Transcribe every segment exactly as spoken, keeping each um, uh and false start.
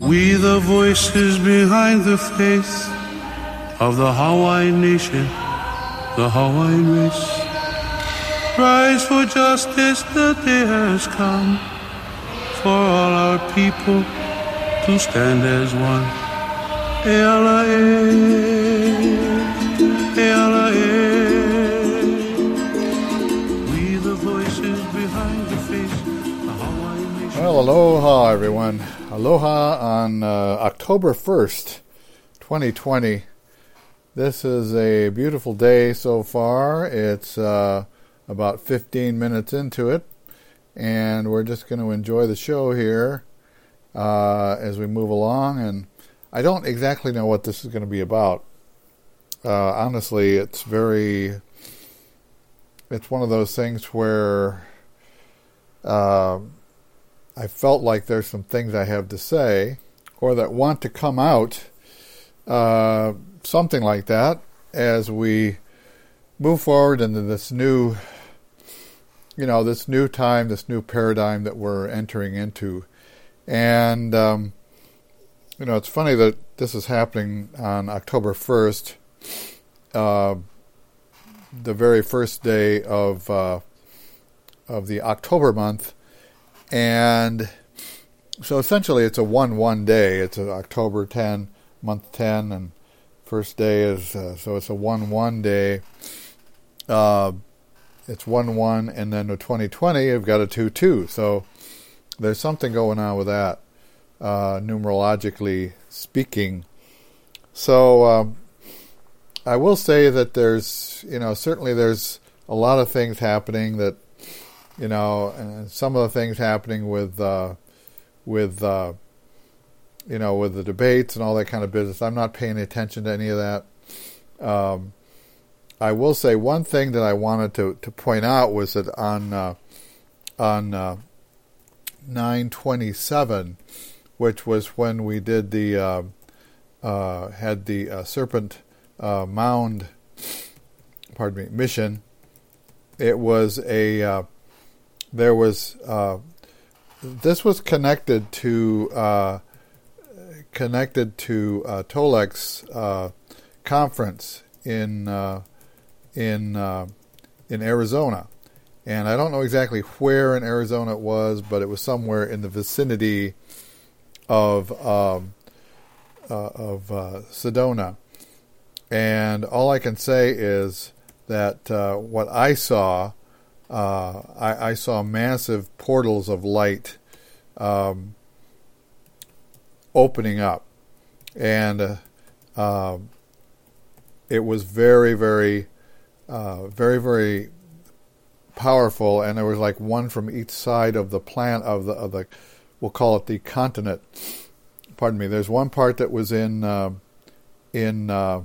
We the voices behind the face of the Hawaiian nation, the Hawaiian race. Rise for justice, the day has come for all our people to stand as one. E ala e, e ala e. We the voices behind the face, the Hawaiian nation. Well, aloha everyone. Aloha on uh, October first, twenty twenty. This is a beautiful day so far. It's uh, about fifteen minutes into it, and we're just going to enjoy the show here uh, as we move along. And I don't exactly know what this is going to be about. Uh, honestly, it's very, it's one of those things where uh, I felt like there's some things I have to say or that want to come out, uh, something like that, as we move forward into this new, you know, this new time, this new paradigm that we're entering into. And, um, you know, it's funny that this is happening on October first, uh, the very first day of uh, of the October month. And so essentially it's a one one day. It's a October tenth, month ten, and first day is, uh, so it's a one one day. Uh, it's one one, and then the twenty twenty, you've got a two two. So there's something going on with that, uh, numerologically speaking. So um, I will say that there's, you know, certainly there's a lot of things happening that, you know, and some of the things happening with, uh, with, uh, you know, with the debates and all that kind of business. I'm not paying attention to any of that. Um, I will say one thing that I wanted to, to point out was that on uh, on uh, nine twenty-seven, which was when we did the uh, uh, had the uh, Serpent uh, Mound, pardon me, mission. It was a uh, there was uh, this was connected to uh, connected to uh, Tolek's uh, conference in. Uh, in uh, in Arizona, and I don't know exactly where in Arizona it was, but it was somewhere in the vicinity of um, uh, of uh, Sedona. And all I can say is that uh, what I saw, uh, I, I saw massive portals of light um, opening up, and uh, uh, it was very, very Uh, very, very powerful, and there was like one from each side of the plant of the of the, we'll call it the continent. Pardon me. There's one part that was in uh, in uh,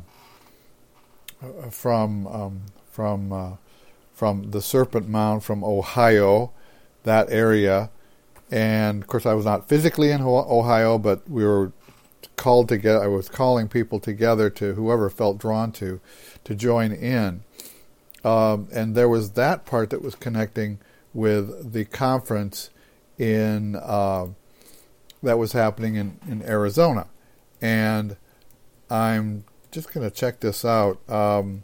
from um, from uh, from the Serpent Mound from Ohio, that area, and of course I was not physically in Ohio, but we were called together. I was calling people together to whoever felt drawn to to join in. Um, and there was that part that was connecting with the conference in uh, that was happening in, in Arizona. And I'm just going to check this out. Um,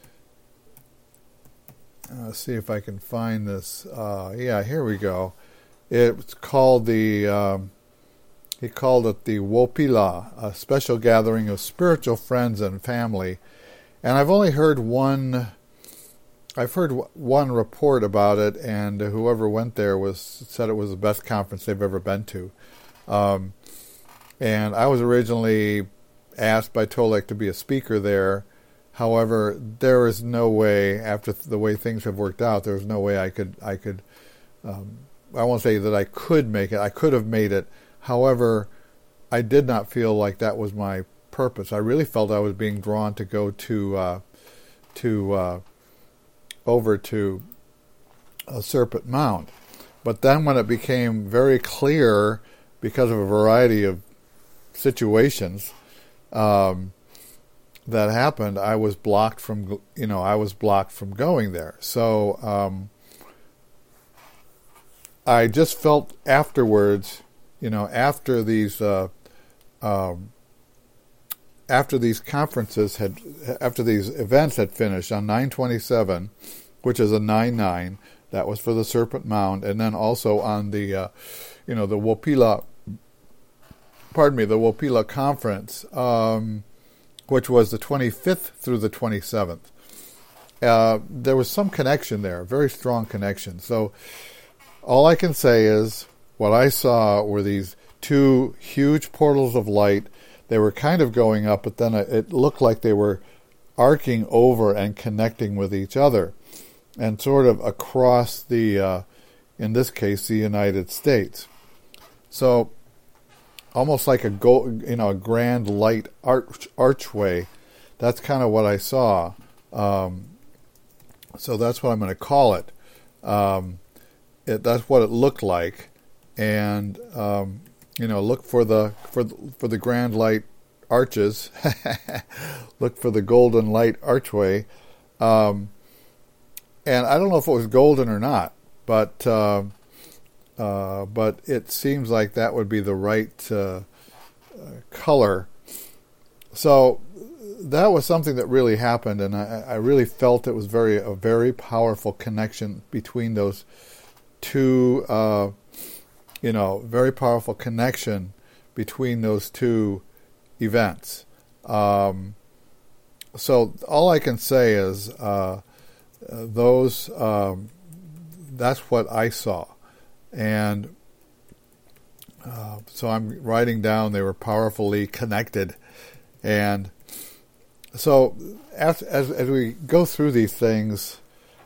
uh, see if I can find this. Uh, yeah, here we go. It's called the, um, he called it the Wopila, a special gathering of spiritual friends and family. And I've only heard one... I've heard one report about it, and whoever went there was said it was the best conference they've ever been to. Um, and I was originally asked by Tolek to be a speaker there. However, there is no way, after the way things have worked out, there's no way I could, I could, um, I won't say that I could make it. I could have made it. However, I did not feel like that was my purpose. I really felt I was being drawn to go to, uh, to, uh, over to a Serpent Mound. But then when it became very clear, because of a variety of situations um, that happened, I was blocked from, you know, I was blocked from going there. So um, I just felt afterwards, you know, after these uh, um, after these conferences had, after these events had finished on nine twenty-seven, which is a nine nine, that was for the Serpent Mound, and then also on the, uh, you know, the Wopila, pardon me, the Wopila Conference, um, which was the twenty-fifth through the twenty-seventh. Uh, there was some connection there, a very strong connection. So all I can say is what I saw were these two huge portals of light. They were kind of going up, but then it looked like they were arcing over and connecting with each other, and sort of across the, uh, in this case, the United States. So almost like a go, you know, a grand light arch, archway. That's kind of what I saw. Um, so that's what I'm going to call it. Um, it. That's what it looked like, and um, you know, look for the for the, for the grand light arches. Look for the golden light archway. Um, and I don't know if it was golden or not, but uh, uh, but it seems like that would be the right uh, uh, color. So that was something that really happened, and I, I really felt it was very a very powerful connection between those two. Uh, you know, very powerful connection between those two events. Um, so all I can say is uh, those. Um, that's what I saw, and uh, so I'm writing down they were powerfully connected, and so as as, as we go through these things,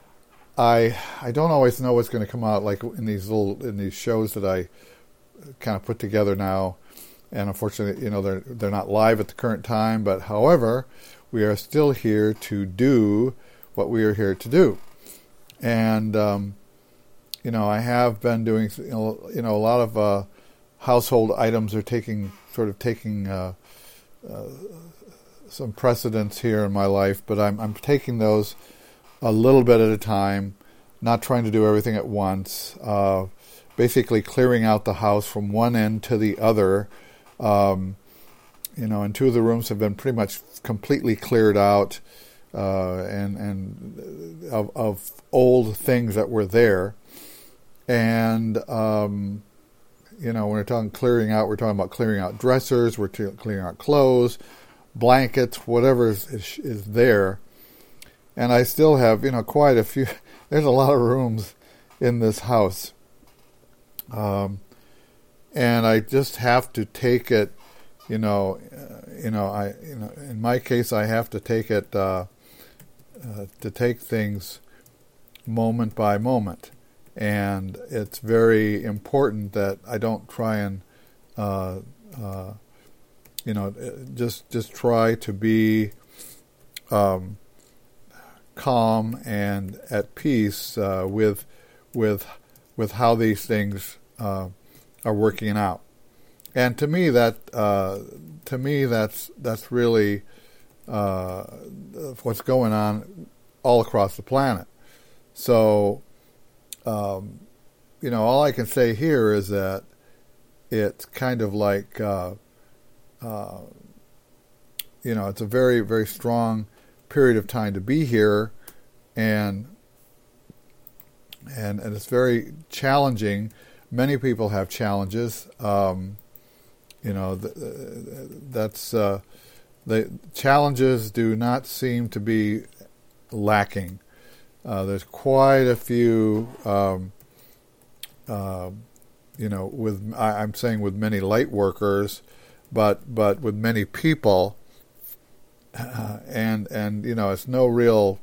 I I don't always know what's going to come out, like in these little in these shows that I kind of put together now, and unfortunately, you know, they're they're not live at the current time. But however, we are still here to do what we are here to do, and um, you know, I have been doing you know, you know a lot of uh, household items are taking sort of taking uh, uh, some precedence here in my life, but I'm I'm taking those a little bit at a time, not trying to do everything at once, uh, basically clearing out the house from one end to the other. Um, you know, and two of the rooms have been pretty much completely cleared out, uh, and, and of, of old things that were there. And, um, you know, when we're talking clearing out, we're talking about clearing out dressers, we're t- clearing out clothes, blankets, whatever is, is, is there. And I still have, you know, quite a few. There's a lot of rooms in this house, um, and I just have to take it. You know, uh, you know, I, you know, in my case, I have to take it uh, uh, to take things moment by moment, and it's very important that I don't try and, uh, uh, you know, just just try to be. Um, calm and at peace uh, with with with how these things uh, are working out, and to me that uh, to me that's that's really uh, what's going on all across the planet. So, um, you know, all I can say here is that it's kind of like uh, uh, you know, it's a very very strong period of time to be here, and and and it's very challenging. Many people have challenges. Um, you know, th- that's uh, the challenges do not seem to be lacking. Uh, there's quite a few. Um, uh, you know, with I, I'm saying with many light workers, but but with many people. Uh, and and you know, it's no real.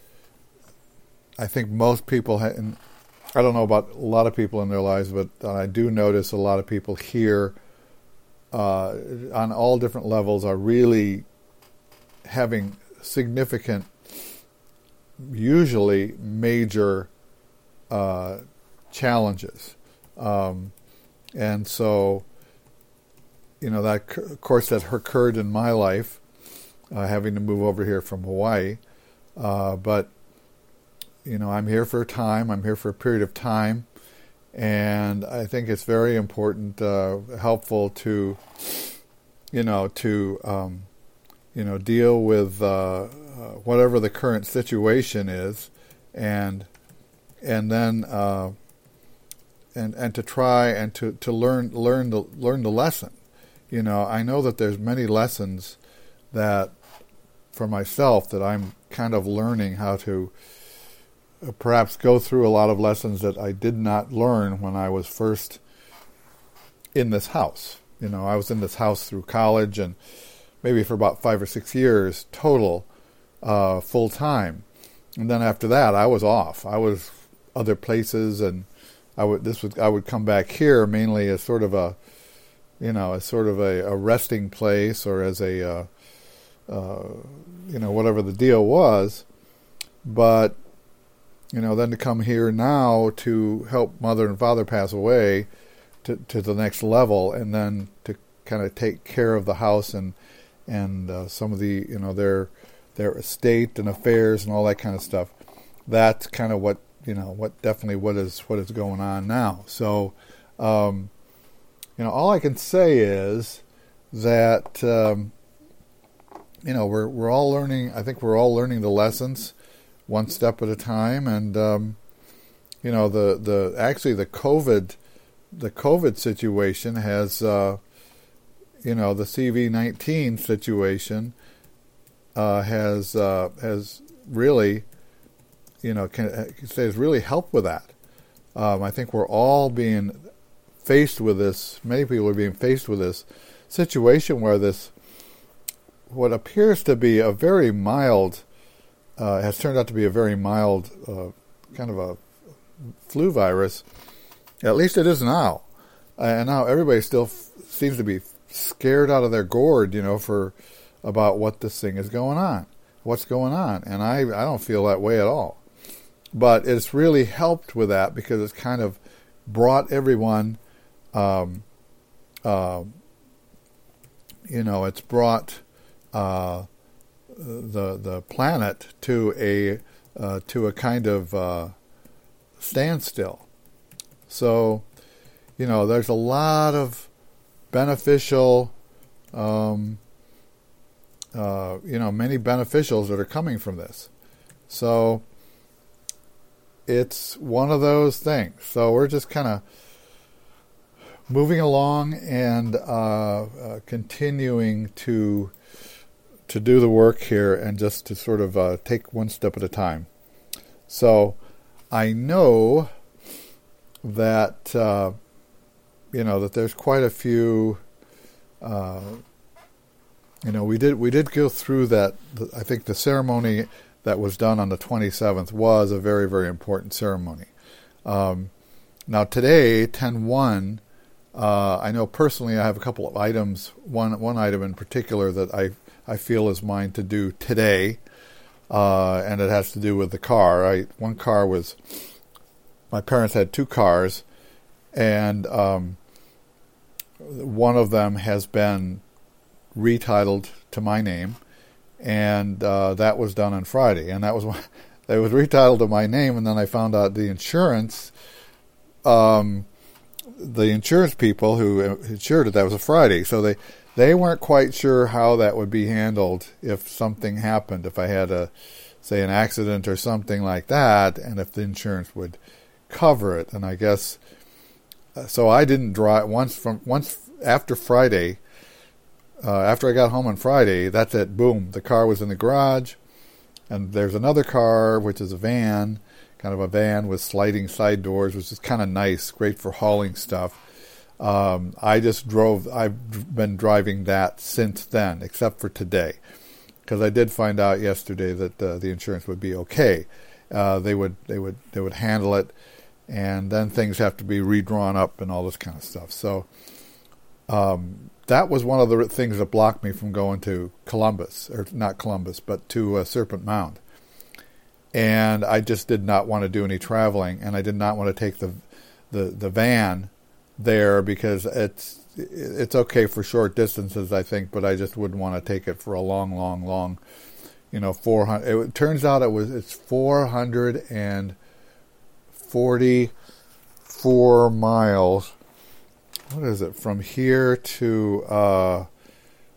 I think most people, ha- and I don't know about a lot of people in their lives, but I do notice a lot of people here, uh, on all different levels, are really having significant, usually major uh, challenges, um, and so you know that, of course, that occurred in my life. Uh, having to move over here from Hawaii. Uh, but, you know, I'm here for a time. I'm here for a period of time. And I think it's very important, uh, helpful to you know, to um, you know deal with uh, uh, whatever the current situation is, and and then uh, and and to try and to, to learn learn the learn the lesson. You know, I know that there's many lessons that for myself that I'm kind of learning how to uh, perhaps go through a lot of lessons that I did not learn when I was first in this house. You know, I was in this house through college and maybe for about five or six years total, uh, full time. And then after that, I was off. I was other places, and I would this would I would come back here mainly as sort of a, you know, as sort of a, a resting place, or as a, uh, uh, you know, whatever the deal was. But you know, then to come here now to help mother and father pass away to to the next level, and then to kind of take care of the house and and uh, some of the, you know, their their estate and affairs and all that kind of stuff. That's kind of what, you know, what definitely what is what is going on now. So, um, you know, all I can say is that um, you know we're we're all learning. I think we're all learning the lessons one step at a time, and um, you know the the actually the COVID. The COVID situation has, uh, you know, the C V nineteen situation uh, has uh, has really, you know, can, can say has really helped with that. Um, I think we're all being faced with this. Many people are being faced with this situation where this, what appears to be a very mild, uh, has turned out to be a very mild uh, kind of a flu virus. At least it is now. Uh, and now everybody still f- seems to be scared out of their gourd, you know, for about what this thing is going on, what's going on. And I, I don't feel that way at all. But it's really helped with that because it's kind of brought everyone, um, uh, you know, it's brought uh, the the planet to a uh, to a kind of uh, standstill. So, you know, there's a lot of beneficial, um, uh, you know, many beneficials that are coming from this. So, it's one of those things. So we're just kind of moving along and uh, uh, continuing to to do the work here, and just to sort of uh, take one step at a time. So I know that uh, you know that there's quite a few. Uh, you know, we did we did go through that. I think the ceremony that was done on the twenty-seventh was a very, very important ceremony. Um, now today, ten one, uh, I know personally I have a couple of items. One one item in particular that I I feel is mine to do today, uh, and it has to do with the car. I one car was. My parents had two cars, and um, one of them has been retitled to my name, and uh, that was done on Friday. And that was it was retitled to my name, and then I found out the insurance, um, the insurance people who insured it, that was a Friday. So they they weren't quite sure how that would be handled if something happened, if I had a say an accident or something like that, and if the insurance would cover it. And I guess uh, so I didn't drive once from once after Friday uh, after I got home on Friday, that's it, boom, the car was in the garage, and there's another car which is a van, kind of a van with sliding side doors, which is kind of nice, great for hauling stuff. um, I just drove I've been driving that since then, except for today, because I did find out yesterday that uh, the insurance would be okay. Uh, they would they would they would handle it, and then things have to be redrawn up and all this kind of stuff. So um, that was one of the things that blocked me from going to Columbus, or not Columbus, but to uh, Serpent Mound. And I just did not want to do any traveling, and I did not want to take the the, the van there, because it's it's okay for short distances, I think, but I just wouldn't want to take it for a long, long, long. You know, four hundred. It turns out it was it's four hundred and forty-four miles. What is it from here to uh,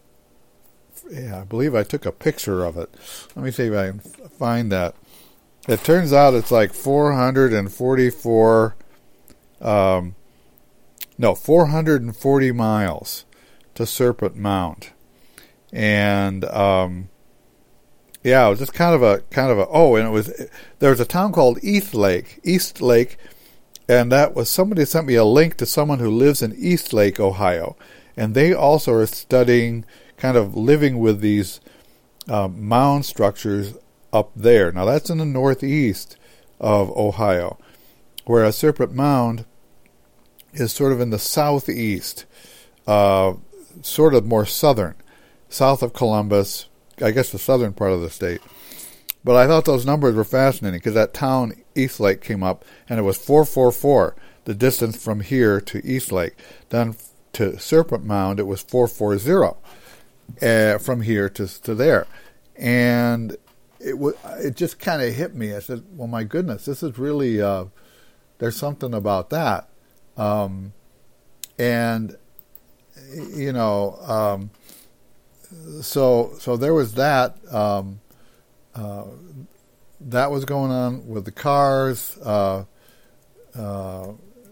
yeah, I believe I took a picture of it. Let me see if I can find that. It turns out it's like four hundred forty-four, um, no, four hundred forty miles to Serpent Mound. And, um, yeah, it was just kind of a, kind of a, oh, and it was, there was a town called East Lake, East Lake, and that was, somebody sent me a link to someone who lives in East Lake, Ohio. And they also are studying, kind of living with these uh, mound structures up there. Now, that's in the northeast of Ohio, whereas Serpent Mound is sort of in the southeast, uh, sort of more southern, south of Columbus, I guess the southern part of the state. But I thought those numbers were fascinating because that town, East Lake, came up, and it was four four four, the distance from here to East Lake. Then to Serpent Mound, it was four four zero uh, from here to to there. And it w- it just kind of hit me. I said, well, my goodness, this is really, uh, there's something about that. Um, and, you know, um, so so there was that. Um, uh, that was going on with the cars. Uh, uh,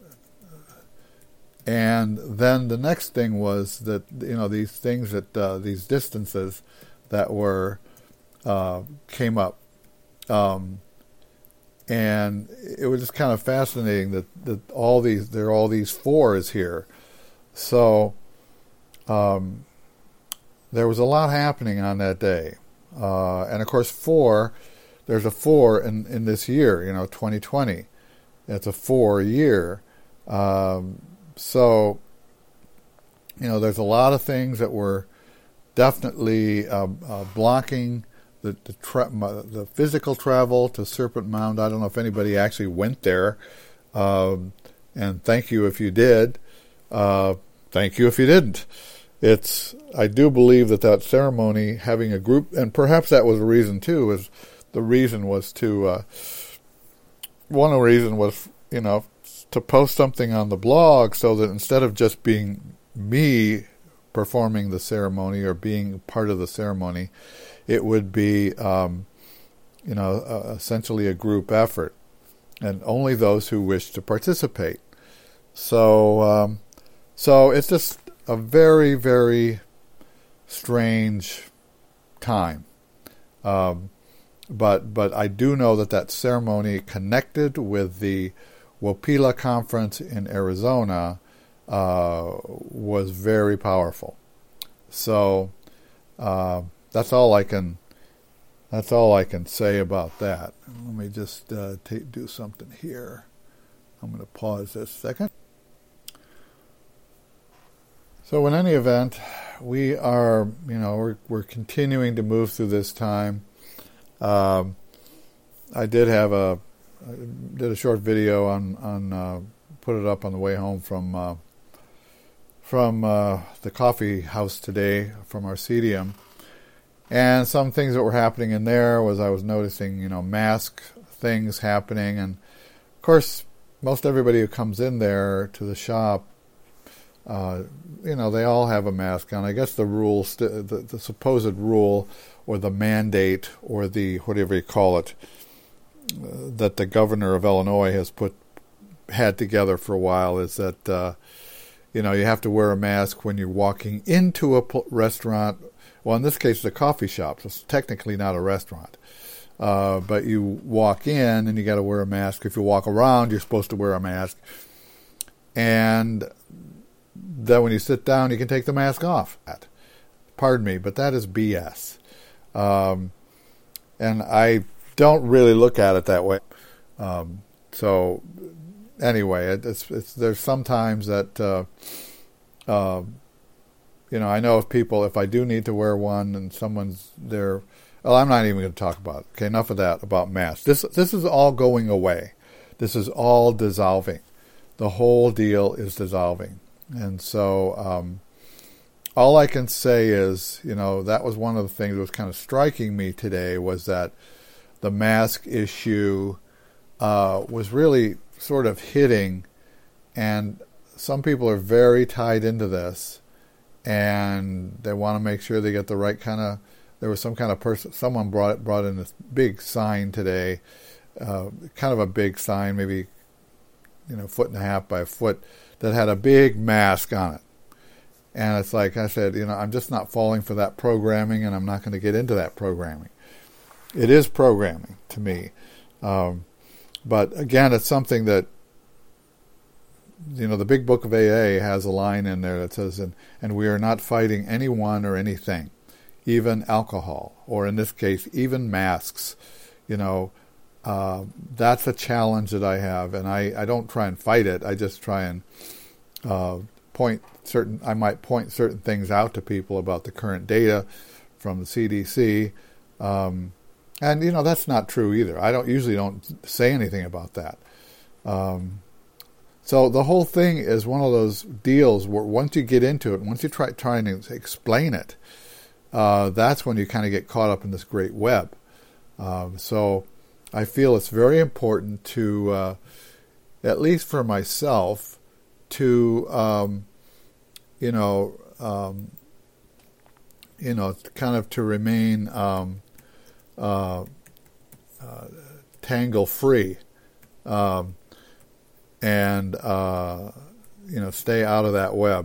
and then the next thing was that, you know, these things that, uh, these distances that were, uh, came up. Um, and it was just kind of fascinating that, that all these, there are all these fours here. So, um, there was a lot happening on that day. Uh, and of course, four, there's a four in, in this year, you know, twenty twenty. It's a four year. Um, so, you know, there's a lot of things that were definitely uh, uh, blocking the the, tra- the physical travel to Serpent Mound. I don't know if anybody actually went there. Um, and thank you if you did. Uh, thank you if you didn't. It's, I do believe that that ceremony, having a group, and perhaps that was a reason too, is the reason was to, uh, one of the reasons was, you know, to post something on the blog so that instead of just being me performing the ceremony or being part of the ceremony, it would be, um, you know, uh, essentially a group effort, and only those who wish to participate. So, um, so it's just a very, very strange time. Um, but but I do know that that ceremony connected with the WOPILA conference in Arizona uh, was very powerful. So uh, that's all I can that's all I can say about that. Let me just uh, t- do something here. I'm going to pause this a second. So in any event, we are, you know, we're, we're continuing to move through this time. Um, I did have a, I did a short video on, on uh, put it up on the way home from, uh, from uh, the coffee house today, from Arcedium. And some things that were happening in there was I was noticing, you know, mask things happening. And, of course, most everybody who comes in there to the shop, Uh, you know, they all have a mask on. I guess the rule, st- the, the supposed rule or the mandate or the whatever you call it, uh, that the governor of Illinois has put had together for a while is that, uh, you know, you have to wear a mask when you're walking into a pl- restaurant. Well, in this case, the coffee shop. So it's technically not a restaurant. Uh, but you walk in and you got to wear a mask. If you walk around, you're supposed to wear a mask. And that when you sit down, you can take the mask off. Pardon me, but that is B S. Um, and I don't really look at it that way. Um, so anyway, it, it's, it's there's sometimes that, uh, uh, you know, I know if people, if I do need to wear one and someone's there, well, I'm not even going to talk about it. Okay, enough of that about masks. This this is all going away. This is all dissolving. The whole deal is dissolving. And so um, all I can say is, you know, that was one of the things that was kind of striking me today was that the mask issue uh, was really sort of hitting, and some people are very tied into this. and they want to make sure they get the right kind of. There was some kind of person. Someone brought brought in this big sign today, uh, kind of a big sign, maybe you know, foot and a half by a foot, that had a big mask on it. And it's like I said, you know, I'm just not falling for that programming, and I'm not going to get into that programming. It is programming to me. Um, but again, it's something that, you know, the Big Book of A A has a line in there that says, and, and we are not fighting anyone or anything, even alcohol, or in this case, even masks. You know, uh, that's a challenge that I have, and I, I don't try and fight it. I just try and uh, point certain, I might point certain things out to people about the current data from the C D C. Um, and, you know, that's not true either. I don't usually don't say anything about that. Um, so the whole thing is one of those deals where once you get into it, once you try trying to explain it, uh, that's when you kind of get caught up in this great web. Um, so I feel it's very important to, uh, at least for myself, to, um, you know, um, you know, kind of to remain um, uh, uh, tangle-free, um, and uh, you know, stay out of that web.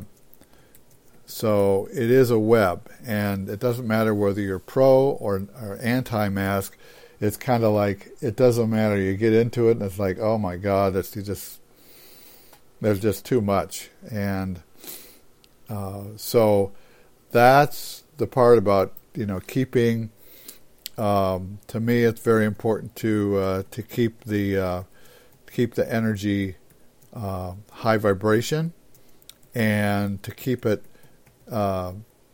So it is a web, and it doesn't matter whether you're pro or, or anti-mask. It's kind of like, it doesn't matter. You get into it, and it's like, oh my God, that's you just there's just too much. And uh, so that's the part about, you know, keeping. Um, to me, it's very important to uh, to keep the uh, keep the energy uh, high vibration, and to keep it uh,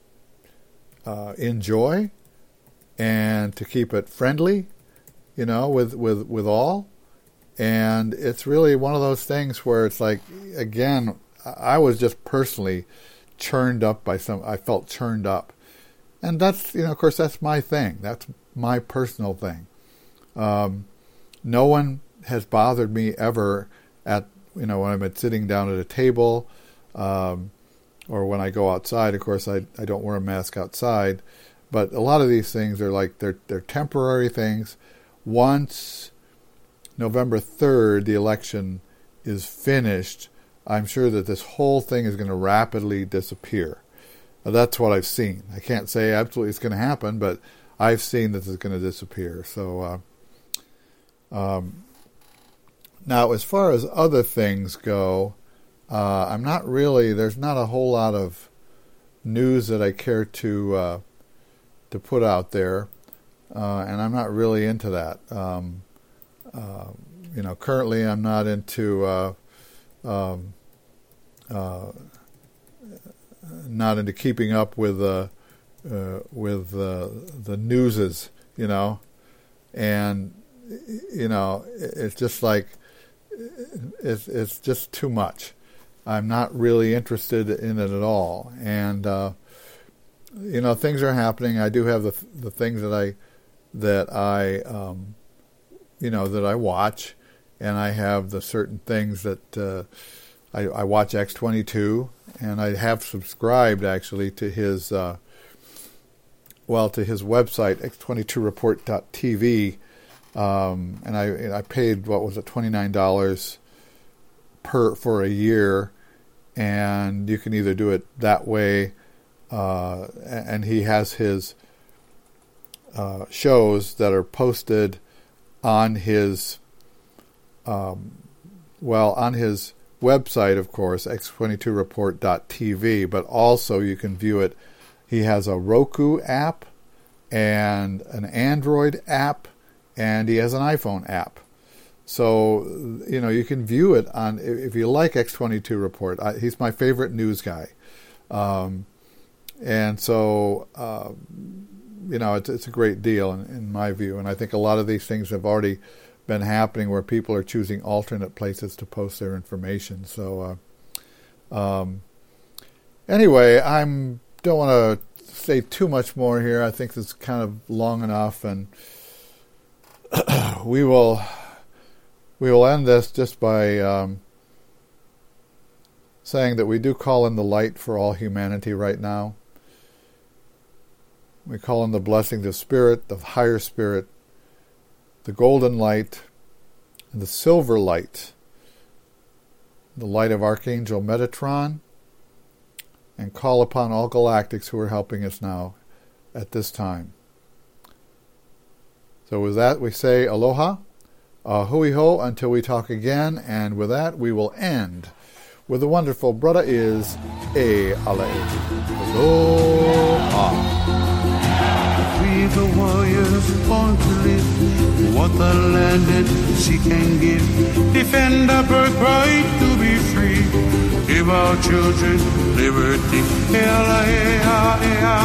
uh, in joy, and to keep it friendly, you know, with, with, with all. And it's really one of those things where it's like, again, I was just personally churned up by some, I felt churned up. And that's, you know, of course, that's my thing. That's my personal thing. Um, no one has bothered me ever at, you know, when I'm sitting down at a table, um, or when I go outside. Of course, I, I don't wear a mask outside. But a lot of these things are like, they're, they're temporary things. Once November third, the election is finished, I'm sure that this whole thing is going to rapidly disappear. Now, that's what I've seen. I can't say absolutely it's going to happen, but I've seen that it's going to disappear. So, uh, um, now as far as other things go, uh, I'm not really, there's not a whole lot of news that I care to uh, to put out there, uh, and I'm not really into that. Um, uh, you know, currently I'm not into uh, um, uh, not into keeping up with uh, uh, with uh, the newses, you know, and you know, it's just like it's it's just too much. I'm not really interested in it at all, and uh, you know, things are happening. I do have the the things that I that I um, you know that I watch, and I have the certain things that uh, I, I watch X twenty-two, and I have subscribed actually to his uh, well to his website x twenty-two report dot t v, um, and I I paid what was it twenty-nine dollars per for a year, and you can either do it that way. Uh, and he has his uh, shows that are posted on his, um, well, on his website, of course, x twenty-two report dot t v, but also you can view it. He has a Roku app and an Android app, and he has an iPhone app. So, you know, you can view it on, if you like X twenty-two Report, I, he's my favorite news guy. Um, And so, uh, you know, it's, it's a great deal in, in my view. And I think a lot of these things have already been happening where people are choosing alternate places to post their information. So, uh, um, anyway, I don't want to say too much more here. I think this is kind of long enough, and we will we will end this just by um, saying that we do call in the light for all humanity right now. We call in the blessings of spirit, the higher spirit, the golden light, and the silver light, the light of Archangel Metatron, and call upon all galactics who are helping us now at this time. So with that, we say aloha, uh, hui ho, until we talk again, and with that, we will end with the wonderful Brother Is E Alae. Aloha. We the warriors born to live, what the land and sea can give. Defend our birthright to be free. Give our children liberty. E ala, e a, e a.